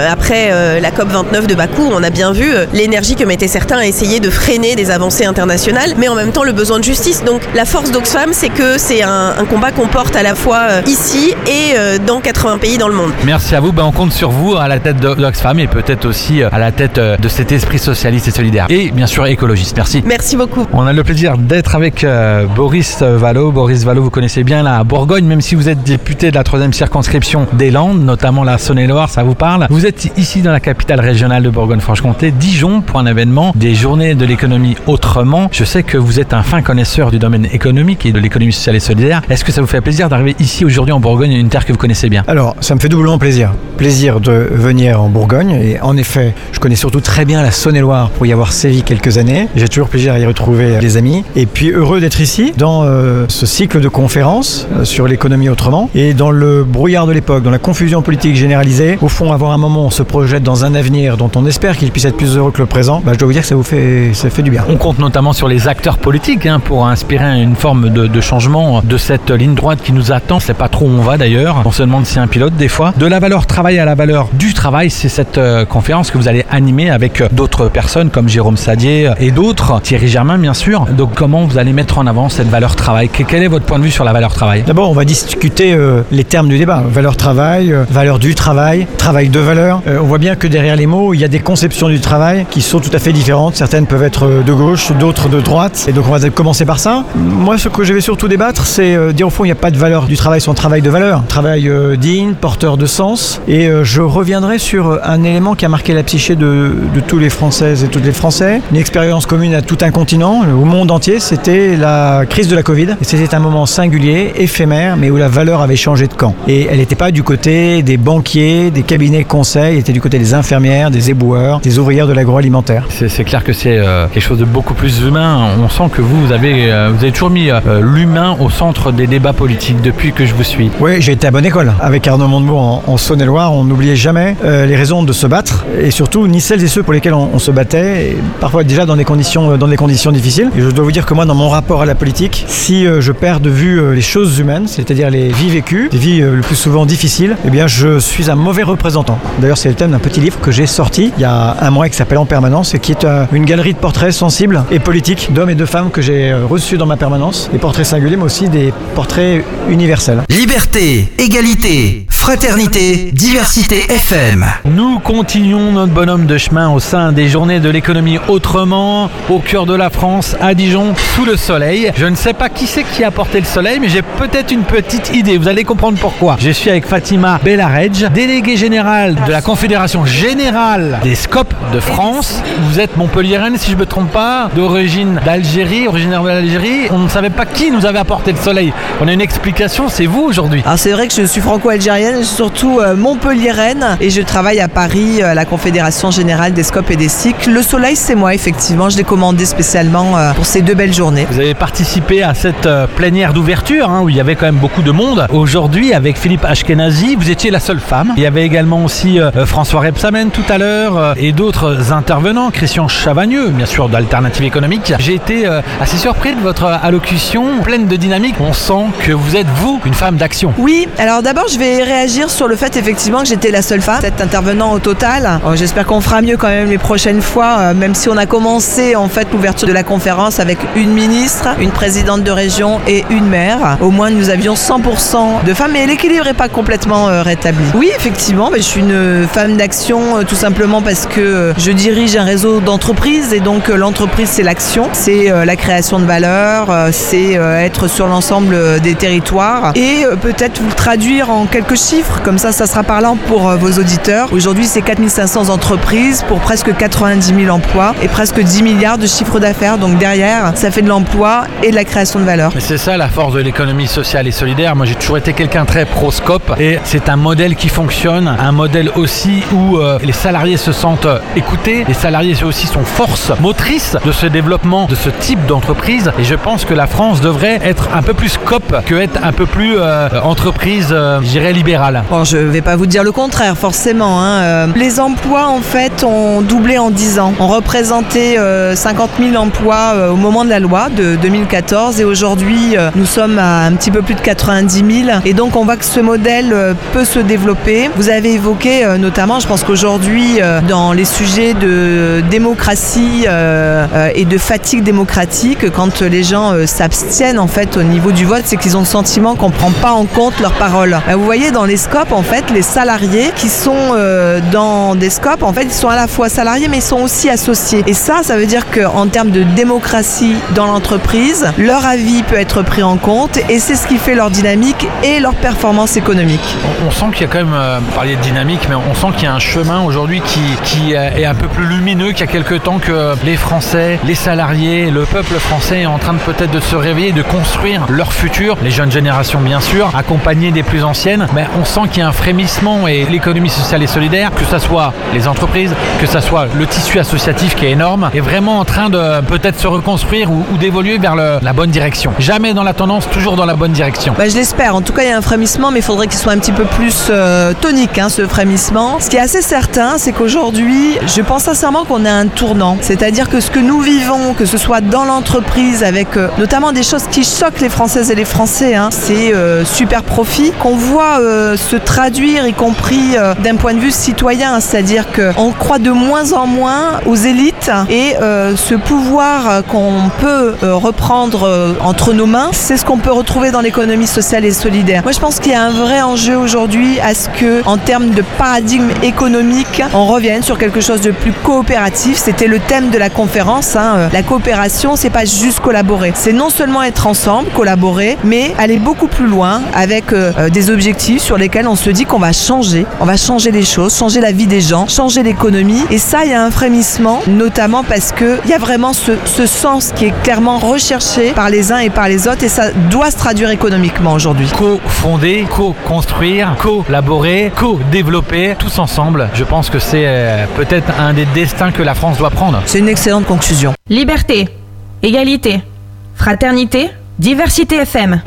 euh, la COP vingt-neuf de Bakou, on a bien vu euh, l'énergie que mettaient certains à essayer de freiner des avancées internationales, mais en même temps le besoin de justice. Donc la force d'Oxfam, c'est que c'est un, un combat qu'on porte à la fois euh, ici et euh, dans quatre-vingts pays dans le monde. Merci à vous, ben, on compte sur vous à la tête d'Oxfam et peut-être aussi à la tête de cet esprit socialiste et solidaire. Et bien sûr écologiste. Merci. Merci beaucoup. On a le plaisir d'être avec euh, Boris Vallaud. Boris Vallaud, vous connaissez bien la Bourgogne, même si vous êtes député de la troisième circonscription des Landes, notamment la Saône-et-Loire, ça vous parle. Vous êtes ici dans la capitale régionale de Bourgogne-Franche-Comté, Dijon, pour un événement des Journées de l'économie autrement. Je sais que vous êtes un fin connaisseur du domaine économique et de l'économie sociale et solidaire. Est-ce que ça vous fait plaisir d'arriver ici aujourd'hui en Bourgogne, une terre que vous connaissez bien? Alors, ça me fait doublement plaisir. Plaisir de venir en Bourgogne. Et en effet, je connais surtout très bien la Saône-et-Loire pour y avoir sévi quelques années. J'ai toujours plaisir à y retrouver des amis. Et puis heureux d'être ici dans euh, ce cycle de conférences euh, sur l'économie autrement. Et dans le brouillard de l'époque, dans la confusion politique généralisée, au fond, avoir un moment où on se projette dans un avenir dont on espère qu'il puisse être plus heureux que le présent, bah, je dois vous dire que ça vous fait, ça fait du bien. On compte notamment sur les acteurs politiques hein, pour inspirer une forme de, de changement de cette ligne droite qui nous attend. C'est pas trop où on va d'ailleurs. On se demande si un pilote des fois. De la valeur travail à la valeur du travail, c'est cette euh, conférence que vous allez animer avec euh, d'autres personnes comme Jérôme Sadier et d'autres, Thierry Germain bien sûr. Donc comment vous allez mettre en avant cette valeur travail? Quel est votre point de vue sur la valeur travail? D'abord, on va discuter euh, les termes du débat. Valeur travail, euh, valeur du travail, travail de valeur. Euh, on voit bien que derrière les mots, il y a des conceptions du travail qui sont tout à fait différentes. Certaines peuvent être de gauche, d'autres de droite. Et donc on va commencer par ça. Moi, ce que je vais surtout débattre, c'est euh, dire au fond, il n'y a pas de valeur du travail sans travail de valeur. Travail euh, digne, porteur de sens. Et euh, je reviendrai sur un élément qui a marqué la psyché de, de tous les Françaises et tous les Français. Une expérience commune à tout un continent, au monde entier, c'était la crise de la Covid. Et c'était un moment singulier, éphémère, mais où la valeur avait changé de camp. Et elle n'était pas du côté des banquiers, des cabinets conseils, elle était du côté des infirmières, des éboueurs, des ouvrières de l'agroalimentaire. C'est, c'est clair que c'est euh, quelque chose de beaucoup plus humain. On sent que vous, vous avez, euh, vous avez toujours mis euh, l'humain au centre des débats politiques depuis que je vous suis. Oui, j'ai été à bonne école. Avec Arnaud Montebourg en, en Saône-et-Loire, on n'oubliait jamais euh, les raisons de se battre et surtout ni celles et ceux pour lesquels on, on se battait, et parfois déjà dans des conditions, dans des conditions difficiles. Et je dois vous dire que moi, dans mon rapport à la politique, si euh, je perds de vue euh, les choses humaines, c'est-à-dire les vies vécues, les vies euh, le plus souvent difficiles, eh bien je suis un mauvais représentant. D'ailleurs, c'est le thème d'un petit livre que j'ai sorti il y a un mois et qui s'appelle En Permanence et qui est euh, une galerie de portraits sensibles et politiques d'hommes et de femmes que j'ai euh, reçus dans ma permanence. Des portraits singuliers, mais aussi des portraits universels. Liberté, égalité, fraternité, diversité F M. Nous continuons notre bonhomme de chemin au sein des Journées de l'économie autrement, au cœur de la France, à Dijon, sous le soleil. Je ne sais pas qui c'est qui a apporté le soleil, mais j'ai peut-être une petite idée. Vous allez comprendre pourquoi. Je suis avec Fatima Bellaredj, déléguée générale de la Confédération Générale des Scop de France. Vous êtes montpelliéraine, si je ne me trompe pas, d'origine d'Algérie, originaire de l'Algérie. On ne savait pas qui nous avait apporté le soleil. On a une explication, c'est vous aujourd'hui. Alors c'est vrai que je suis franco-algérienne, je suis surtout euh, montpelliéraine et je travaille à Paris à la Confédération Générale des Scop et des C I C. Le soleil, c'est moi, effectivement. Je l'ai commandé spécialement euh, pour ces deux belles journées. Vous avez participé à cette euh, plénière d'ouverture hein, où il y avait quand même beaucoup de monde. Aujourd'hui, avec Philippe Ashkenazi, vous étiez la seule femme. Il y avait également aussi euh, François Rebsamen tout à l'heure euh, et d'autres intervenants. Christian Chavagneux, bien sûr, d'Alternative économique. J'ai été euh, assez surpris de votre allocution pleine de dynamique. On sent que vous êtes, vous, une femme d'action. Oui, alors d'abord, je vais réagir sur le fait, effectivement, que j'étais la seule femme, cet intervenant au total. Euh, j'espère qu'on fera mieux quand même les prochaines fois, euh, même si on a commencé, en fait, l'ouverture de la conférence avec une ministre, une présidente de région et une maire. Au moins, nous avions cent pour cent de femmes, mais l'équilibre n'est pas complètement euh, rétabli. Oui, effectivement, bah, je suis une femme d'action, euh, tout simplement parce que euh, je dirige un réseau d'entreprises et donc euh, l'entreprise, c'est l'action, c'est euh, la création de valeur, euh, c'est euh, être sur l'ensemble euh, des territoires et euh, peut-être vous le traduire en quelques chiffres, comme ça, ça sera parlant pour euh, vos auditeurs. Aujourd'hui, c'est quatre mille cinq cents entreprises pour presque quatre-vingt-dix mille emplois et presque dix milliards de chiffre d'affaires. Donc derrière, ça fait de l'emploi et de la création de valeur. Mais c'est ça la force de l'économie sociale et solidaire. Moi, j'ai toujours été quelqu'un très pro-scope et c'est un modèle qui fonctionne, un modèle aussi où euh, les salariés se sentent écoutés, les salariés aussi sont force motrice de ce développement de ce type d'entreprise et je pense que la France devrait être un peu plus scope que être un peu plus euh, entreprise, euh, je dirais, libérale. libéral. Bon, je vais pas vous dire le contraire, forcément. Hein. Euh, les emplois, en fait, ont doublé en dix ans. On représentait euh, cinquante mille emplois euh, au moment de la loi de deux mille quatorze et aujourd'hui, euh, nous sommes à un petit peu plus de quatre-vingt-dix mille. Et donc, on voit que ce modèle euh, peut se développer. Vous avez évoqué euh, notamment, je pense qu'aujourd'hui, euh, dans les sujets de démocratie euh, euh, et de fatigue démocratique, quand les gens euh, s'abstiennent, en fait, au niveau du vote, c'est qu'ils ont le sentiment qu'on prend pas en compte leurs paroles. Euh, vous voyez, dans les scopes, en fait, les salariés qui sont euh, dans des scopes, en fait, ils sont à la fois salariés, mais ils sont aussi associés. Et ça, ça veut dire qu'en termes de démocratie dans l'entreprise, leur avis peut être pris en compte et c'est ce qui fait leur dynamique et leur performance économique. On, on sent qu'il y a quand même, euh, vous parliez de dynamique, mais on sent qu'il y a un chemin aujourd'hui qui, qui est un peu plus lumineux qu'il y a quelques temps, que les Français, les salariés, le peuple français est en train de peut-être de se réveiller, de construire leur futur. Les jeunes générations, bien sûr, accompagnées des plus anciennes, mais on sent qu'il y a un frémissement et l'économie sociale et solidaire, que ce soit les entreprises, que ce soit le tissu associatif qui est énorme, est vraiment en train de peut-être se reconstruire ou, ou d'évoluer vers le, la bonne direction. Jamais dans la tendance, toujours dans la bonne direction. Bah, je l'espère. En tout cas, il y a un frémissement, mais il faudrait qu'il soit un petit peu plus euh, tonique, hein, ce frémissement. Ce qui est assez certain, c'est qu'aujourd'hui, je pense sincèrement qu'on a un tournant. C'est-à-dire que ce que nous vivons, que ce soit dans l'entreprise, avec euh, notamment des choses qui choquent les Françaises et les Français, hein, c'est euh, super profit, qu'on voit euh, se traduire, y compris euh, d'un point de vue citoyen. C'est-à-dire qu'on croit de moins en moins aux élites et euh, ce pouvoir qu'on peut euh, reprendre euh, entre nos mains, c'est ce qu'on peut retrouver dans l'économie sociale et solidaire. Moi, je pense qu'il y a un vrai enjeu aujourd'hui à ce que, en termes de paradigme économique, on revienne sur quelque chose de plus coopératif. C'était le thème de la conférence. Hein. La coopération, c'est pas juste collaborer. C'est non seulement être ensemble, collaborer, mais aller beaucoup plus loin avec euh, des objectifs sur lesquels on se dit qu'on va changer. On va changer les choses, changer la vie des gens, changer l'économie. Et ça, il y a un frémissement, notamment parce qu'il y a vraiment ce, ce sens qui est clairement recherché par les uns et par les autres et ça doit se traduire économiquement aujourd'hui. Co-fonder, co-construire, collaborer, co-développer, tous ensemble. Je pense que c'est euh, peut-être un des destins que la France doit prendre. C'est une excellente conclusion. Liberté, égalité, fraternité, diversité F M.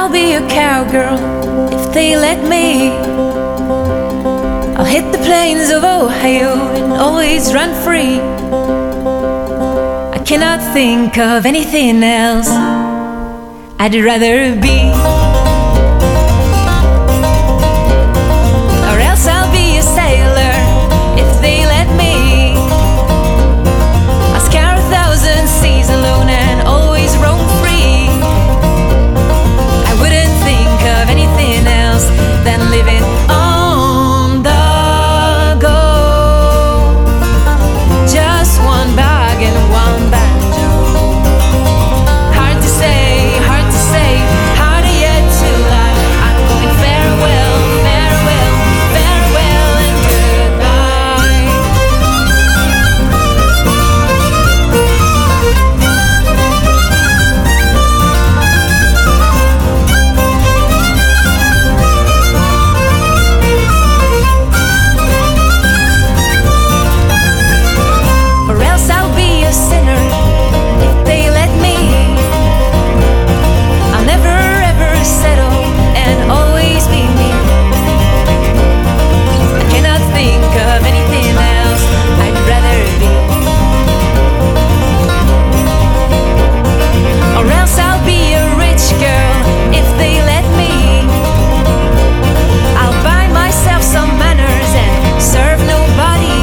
I'll be a cowgirl if they let me. I'll hit the plains of Ohio and always run free. I cannot think of anything else I'd rather be. Or else I'll be a sailor if they let me. I'll scour a thousand seas alone and always roam free. I wouldn't think of anything else than living on the go. Just one bag and one banjo. Hard to say, hard to say, harder yet to lie. I'm going farewell, farewell, farewell and goodbye. Or else I'll be a sinner if they let me. I'll never ever settle and always be me. I cannot think of anything else I'd rather be. Or else I'll be a rich girl if they let me. I'll buy myself some manners and serve nobody.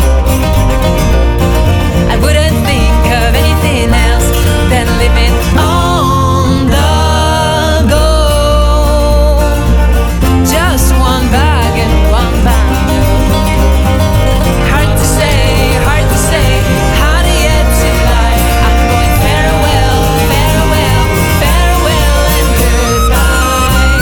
I wouldn't think of anything else than living on the go. Just one bag and one banjo. Hard to say, hard to say, harder yet to lie. I'm going farewell, farewell, farewell and goodbye.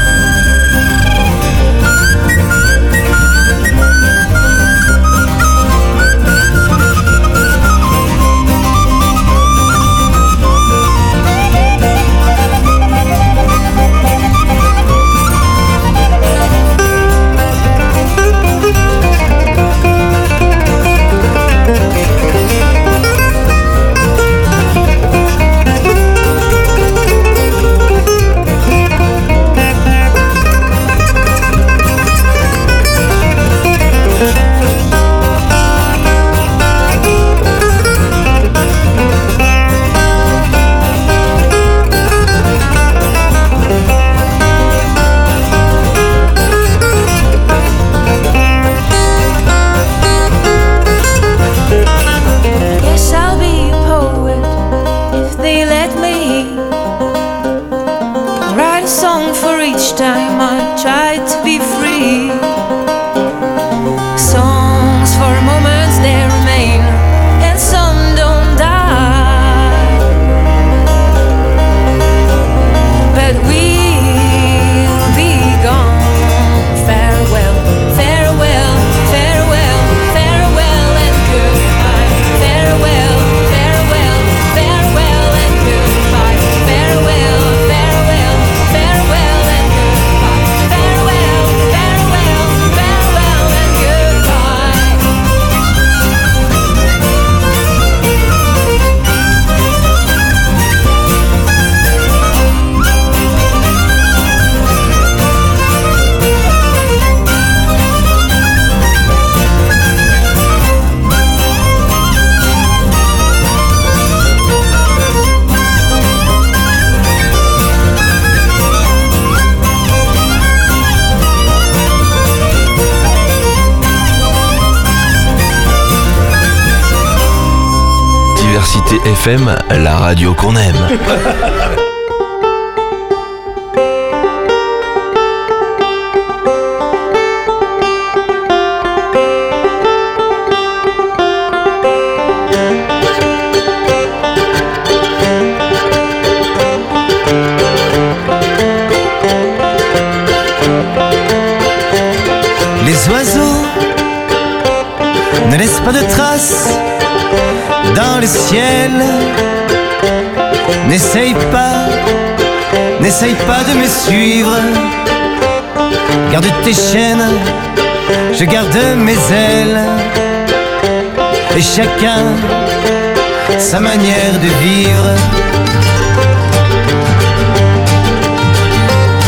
Guess I'll be a poet if they let me. Write a song for each time I try to be free. Songs for moments they remain, and some don't die. But we'll be gone. Farewell, farewell, farewell, farewell and goodbye. Farewell, farewell, farewell and goodbye. Farewell, farewell, farewell and goodbye. Farewell, farewell, farewell and goodbye. Diversité F M, la radio qu'on aime. Les oiseaux ne laissent pas de traces dans le ciel. N'essaye pas, n'essaye pas de me suivre. Garde tes chaînes, je garde mes ailes. Et chacun sa manière de vivre.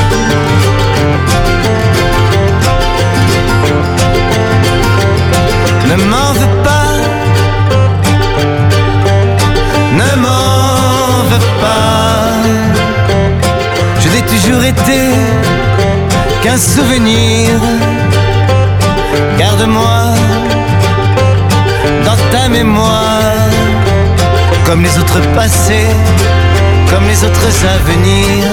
toujours été qu'un souvenir. Garde-moi dans ta mémoire, comme les autres passés, comme les autres avenirs.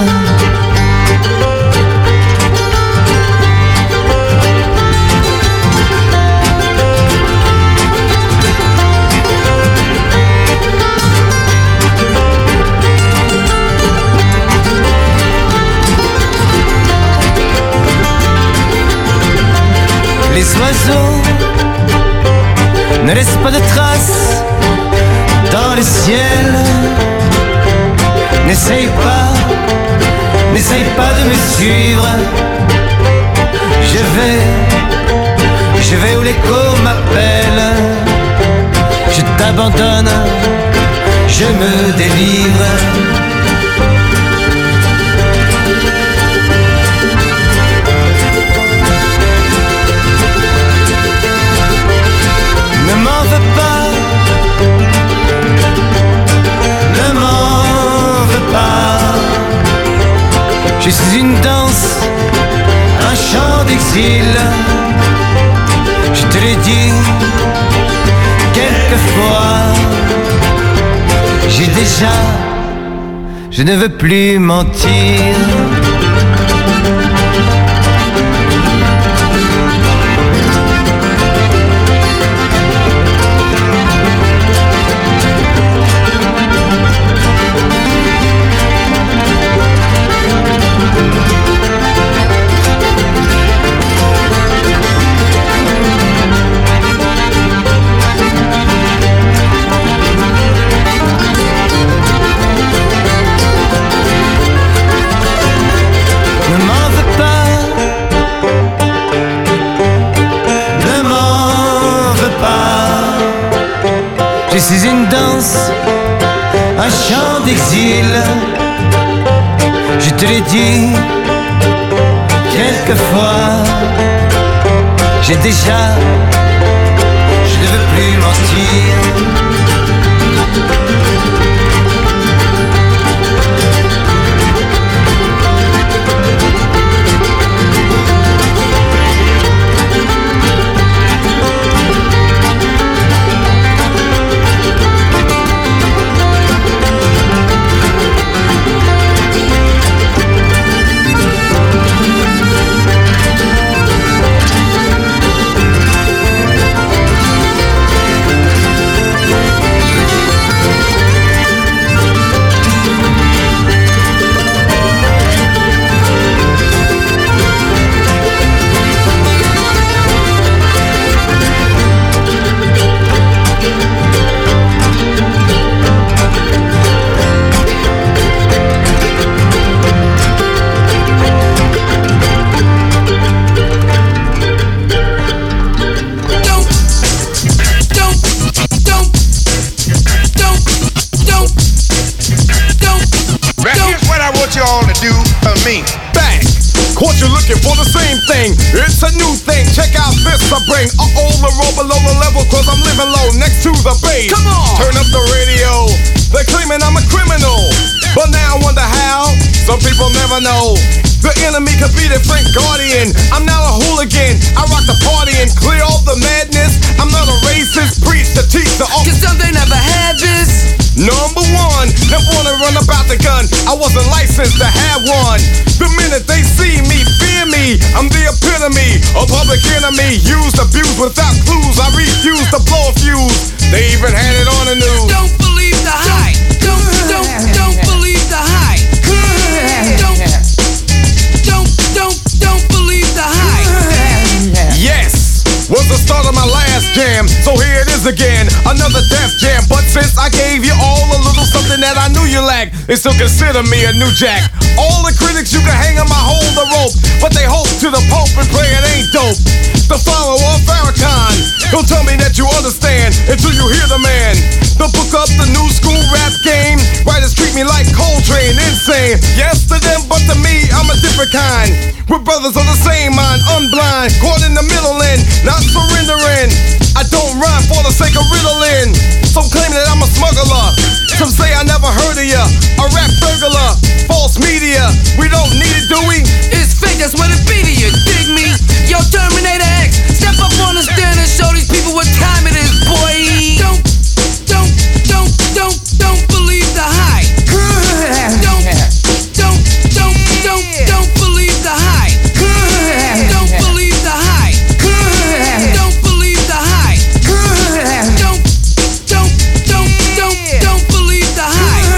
Les oiseaux ne laissent pas de traces dans le ciel. N'essaye pas, n'essaye pas de me suivre. Je vais, je vais où l'écho m'appelle. Je t'abandonne, je me délivre. Ne m'en veux pas, ne m'en veux pas. Je suis une danse, un chant d'exil. Je te l'ai dit quelquefois. J'ai déjà, je ne veux plus mentir. Je suis une danse, un chant d'exil. Je te l'ai dit quelquefois. J'ai déjà, je ne veux plus mentir. It's a new thing, check out this I bring. Uh-oh, the roll below the level, cause I'm living low next to the base. Come on! Turn up the radio, they're claiming I'm a criminal. But now I wonder how, some people never know. The enemy could be the Frank Guardian. I'm not a hooligan, I rock the party and clear all the madness. I'm not a racist, preach the teacher. Oh. Cause some they never had this. Number one, never wanna run about the gun. I wasn't licensed to have one. The minute they see me, fear me. I'm the epitome, a public enemy. Used, abused without clues. I refuse to blow a fuse. They even had it on the news. Don't believe the hype. Don't, don't, don't believe the hype. Don't, don't, don't, don't believe the hype. Yes. Was the start of my last jam, so here it is again, another Def Jam. But since I gave you all a little something that I knew you lacked, they still consider me a new jack. All the critics you can hang on my hold the rope, but they hope to the Pope and play it ain't dope. The follower of Farrakhan, don't tell me that you understand until you hear the man. The book up the new school rap game, writers treat me like Coltrane, insane. Yes to them, but to me, I'm a different kind. We're brothers on the same mind, unblind, caught in the middle and not surrendering. I don't rhyme for the sake of riddling. Some claim that I'm a smuggler, some say I never heard of ya. A rap burglar, false false media. We don't need it, do we? It's fake, that's what it be to you, dig me? Yo, Terminator X, step up on the stand and show these people what time it is, boy. Don't, don't, don't, don't, don't believe the hype. Don't, don't, don't, don't, don't believe the hype. Don't believe the hype. Don't believe the hype. Don't, don't, don't, don't, don't believe the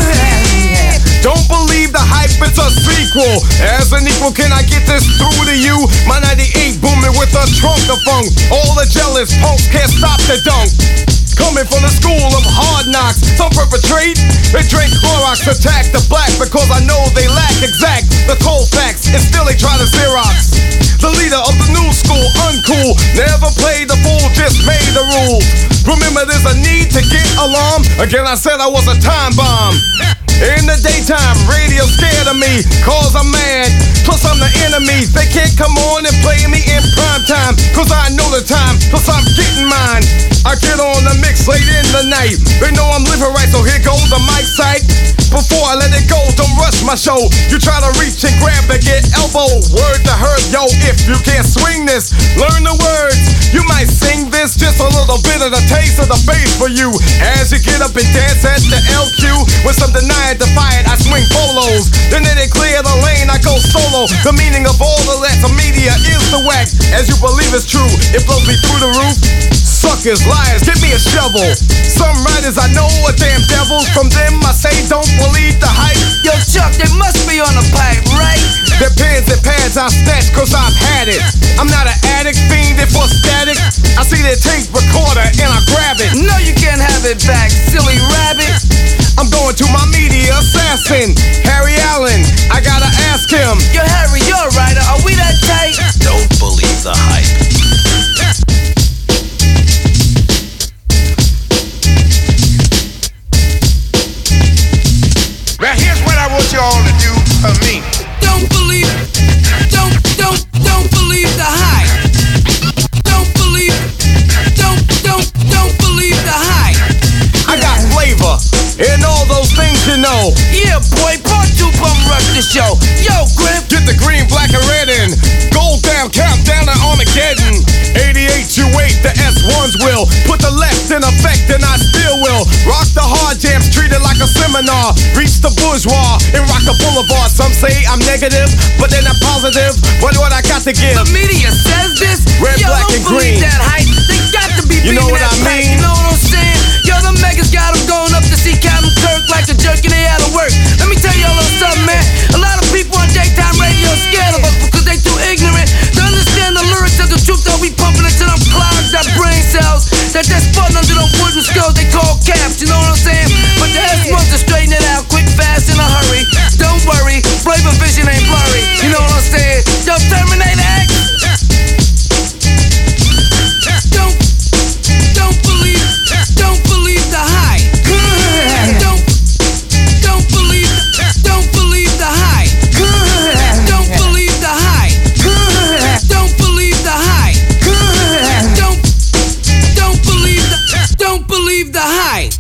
hype. Don't believe the hype, it's a sequel. As an equal, can I get this through to you? My ninety-eight booming with a trunk of funk. All the jealous punks can't stop the dunk. Coming from the school of hard knocks, some perpetrate. They drink Clorox, attack the black because I know they lack exact the cold facts, and still they try to Xerox. The leader of the new school, uncool, never played the fool, just made the rules. Remember, there's a need to get alarm. Again, I said I was a time bomb. In the daytime, radio scared of me, cause I'm mad, plus I'm the enemy. They can't come on and play me in prime time, cause I know the time, plus I'm getting mine. I get on the mix late in the night. They know I'm living right, so here goes the mic sight. Before I let it go, don't rush my show. You try to reach and grab and get elbow. Word to Herb, yo, if you can't swing this, learn the words. You might sing this, just a little bit of the taste of the bass for you. As you get up and dance at the L Q, with some deny it, defy it, I swing bolos. Then they clear the lane, I go solo. The meaning of all the letter media is the whack. As you believe it's true, it blows me through the roof. Suckers, liars, give me a shovel. Some writers I know are damn devils. From them I say don't believe the hype. Yo, Chuck, they must be on the pipe, right? Their pens and pads I snatch cause I've had it. I'm not an addict, fiending for static. I see their tape recorder and I grab it. No, you can't have it back, silly rabbit. I'm going to my media assassin, Harry Allen. I gotta ask him. Yo, Harry, you're a writer, are we that tight? Don't believe the hype. Now here's what I want y'all to do for me. Don't believe, don't, don't, don't believe the hype. Don't believe, don't, don't, don't believe the hype. I got flavor and all those things you know. Yeah, boy, part two bum rush the show. Yo, Griff, get the green, black, and red in. Gold down, count down to Armageddon. eighty-eight, you wait, the S ones will put the left in effect, and I still will rock the hard jams, treat it like a seminar. Reach the bourgeois and rock the boulevard. Some say I'm negative, but then I'm positive. What what I got to give? The media says this. Red, Yo, black, don't and believe green. That hype. They got to be. You know what that I pipe, mean? You know what I'm saying? Yo, the megas got them going up to see Captain Kirk like a jerk and they out of work. Let me tell y'all a little something, man. A lot of people on daytime radio scared of us because they too ignorant to understand the lyrics of the truth that we pumping into them clouds, that brain cells, that they're spun under them wooden skulls they call caps, you know what I'm saying? But the S ones to straighten it out quick, fast, in a hurry. Don't worry, flavor vision ain't blurry, you know what I'm saying? Yo, Terminator X. Don't, don't believe, don't believe the hype. Don't, don't believe, don't believe the hype. Don't believe the hype. Don't believe the hype. Don't, don't believe the, don't believe the hype.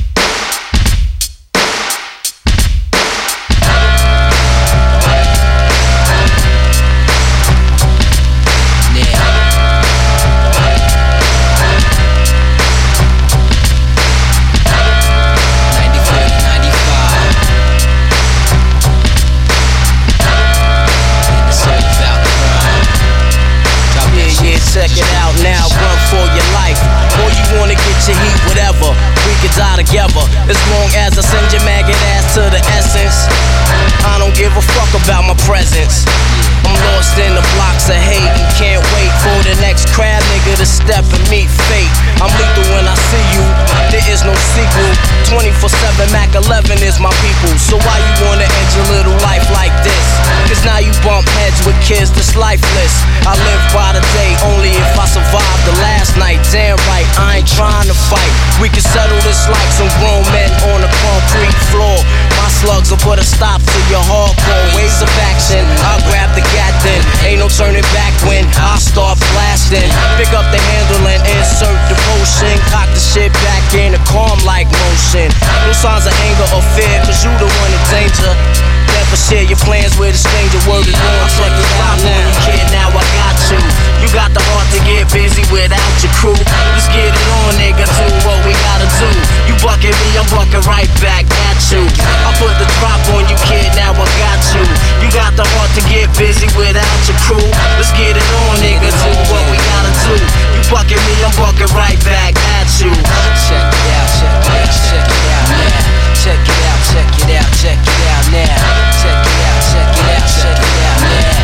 Check it out now, run for your life. Or you wanna get your heat, whatever. We can die together. As long as I send your maggot ass to the essence. I don't give a fuck about my presence. I'm lost in the blocks of hate and can't wait for the next crab nigga to step and meet fate. I'm lethal when I see you, there is no sequel. twenty-four seven Mac eleven is my people. So why you wanna end your little life like this? Cause now you bump heads with kids that's lifeless. I live by the day only if I survive the last night. Damn right, I ain't trying to fight. We can settle this like some grown men on a concrete floor. My slugs will put a stop to your hardcore ways of action. I'll grab the gat then, ain't no turning back when I start blasting. Pick up the handle and insert the potion. Cock the shit back in the calm like motion. No signs of anger or fear, cause you the one in danger. Never share your plans with a stranger. Word is born, check it out now. Kid, now I got you. You got the heart to get busy without your crew. Let's get it on, nigga, do what we gotta do. You bucking me, I'm bucking right back at you. I put the drop on you, kid, now I got you. You got the heart to get busy without your crew. Let's get it on, nigga, do what we gotta do. You bucking me, I'm bucking right back at you. Check it out, check it out, check it out now. Check it out, check it out, check it out now. Check it out, check it out, check it out now.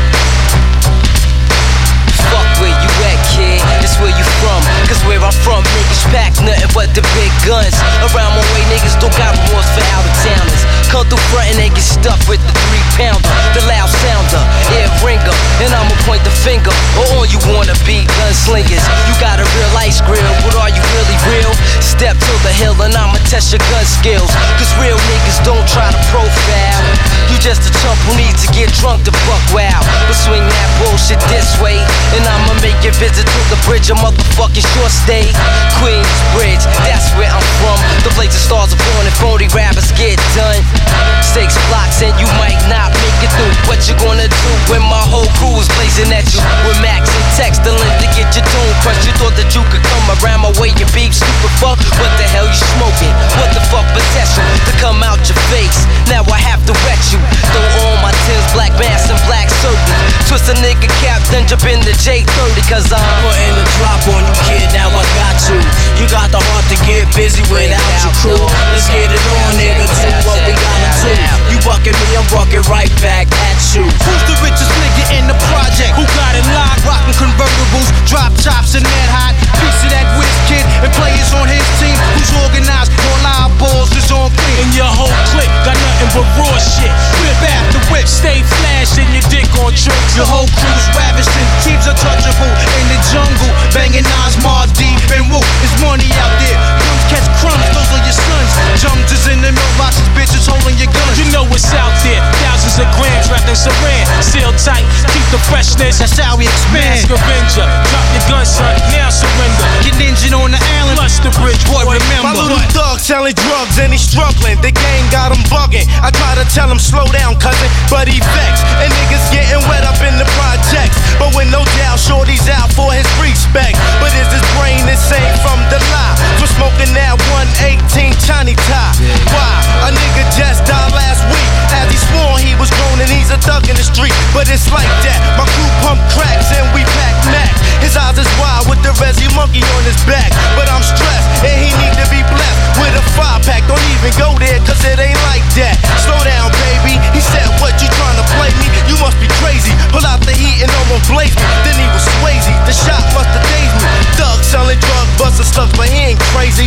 Fuck where you at, kid, it's where you from. Cause where I'm from, niggas pack nothing but the big guns. Around my way, niggas don't got remorse for out of towners. Come through front and they get stuck with the three pounder, the loud sounder, ear ringer. And I'ma point the finger, or all you wanna be gunslingers. You got a real ice grill, but are you really real? Step to the hill and I'ma test your gun skills. Cause real niggas don't try to profile. You just a chump who needs to get drunk to buck wow. But swing that bullshit this way, and I'ma make your visit to the bridge a motherfucking short stay. Queensbridge, that's where I'm from. The place the stars are born and phony rappers get done. Six blocks and you might not make it through. What you gonna do when my whole crew is blazing at you? With Max and Tex, the link to get your dome crushed. You thought that you could come around my way and beep stupid fuck? What the hell you smoking? What the fuck potential to come out your face? Now I have to wet you. Throw all my tins, black bass and black circle. Twist a nigga cap, then jump in the J thirty. Cause I'm putting the drop on you, kid, now I got you. You got the heart to get busy without your crew. Let's get it on, nigga, do what we gotta do. You bucking me, I'm bucking right back at you. Who's the richest nigga in the project? Who got it locked? Rockin' convertibles, drop tops and mad hot. Piece of that whiz kid and players on his team. Who's organized? All our balls is on clean. And your whole clique got nothing but raw shit. Whip after whip, stay flashing your dick on tricks. Your whole crew's ravishing, teams untouchable in the jungle. Banging Nas, Mar D, and Woo. There's money out there. Crumbs catch crumbs, those are your sons. Jumps is in the mailboxes, bitches holding your guns. You know what's out there. Thousands of grams wrapped in saran. Seal tight, keep the freshness. That's how we expand. Mask Avenger, drop your gun, son, now surrender. Get injured on the island, Plus the bridge, boy, My remember. little thug selling drugs and he's struggling. The gang got him bugging. I try to tell him slow down, cousin, but he vexed. And niggas getting wet up in the projects. But with no doubt, shorty's out for his respect. But is his brain the same from the lie? For smoking that one eighteen Johnny tie. Why? A nigga just died last week. As he swore he was grown and he's a thug in the street. But it's like that. My crew pump cracks and we pack Mac. His eyes is wild with the Resi monkey on his back. But I'm stressed and he need to be blessed with a five pack. Don't even go there cause it ain't like that. Slow down, baby. He said, what, you trying to play me? You must be crazy. Pull out the heat and almost blaze me. Then he was Swayze. The shot must have dazed me. Thug selling drug busting slugs, but he ain't crazy.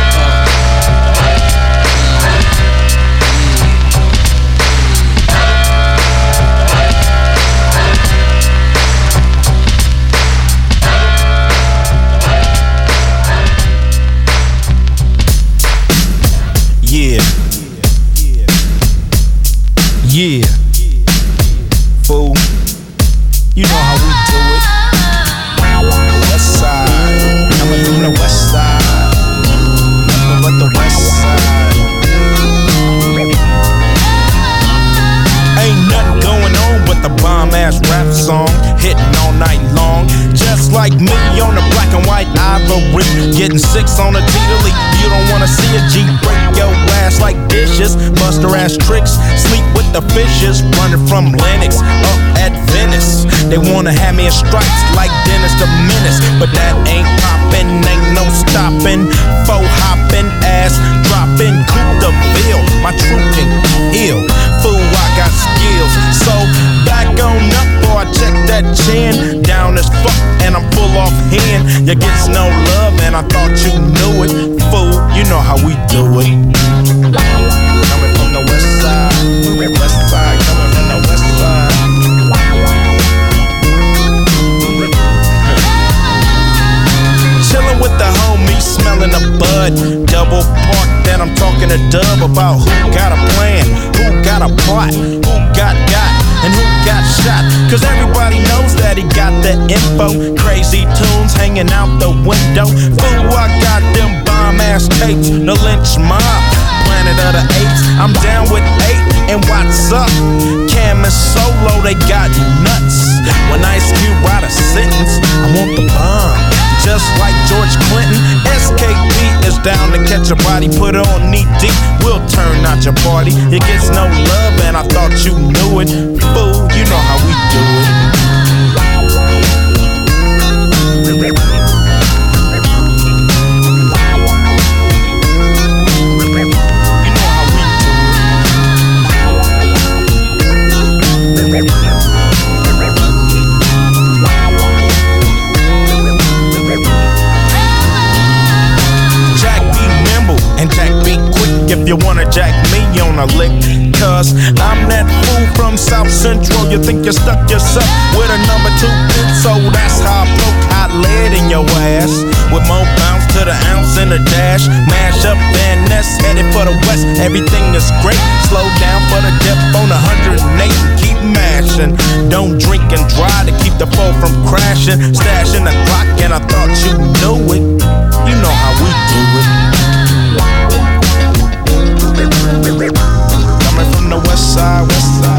Yeah. Yeah. Fool. You know how we do it. West side. Coming from the west side. Nothing but the west side. Ain't nothing going on but the bomb ass rap song. Hitting all night long. Just like me on the black and white ivory. Getting six on a T-Delete. You don't wanna see a G break your ass like dishes. Buster ass tricks. Sleep with the fishes. Running from Lennox up at Venice. They wanna have me in stripes like Dennis the Menace. But that ain't poppin', ain't no stoppin'. Faux hoppin', ass droppin'. Coupe de ville. My truth can ill. Fool, I got skills. So back on up or I check that chin. Down as fuck and I'm full off hand. You gets no love and I thought you knew it. Fool, you know how we do it. Coming from the west side. West side, coming from the west side. Chillin' with the homies, smelling a bud. Double park, then I'm talking to Dub about who got a plan, who got a plot, who got got, and who got shot. Cause everybody knows that he got the info. Crazy tunes hanging out the window. Fool, I got them bomb mass tapes, the lynch mob, Planet of the Apes. I'm down with eight, and what's up? Cam and Solo, they got nuts. When Ice Cube write a sentence, I want the bomb. Just like George Clinton, S K P is down to catch a body, put on knee deep. We'll turn out your party. It gets no love, and I thought you knew it. Fool, you know how we do it. If you wanna jack me on a lick, cause I'm that fool from South Central. You think you stuck yourself with a number two pin, so that's how I poke hot lead in your ass. With more bounce to the ounce in the dash, mash up Van Ness, headed for the west. Everything is great, slow down for the depth on one hundred eight and keep mashing. Don't drink and drive to keep the foe from crashing. Stashing the clock and I thought you knew it. You know how we do it. Coming from the west side, west side.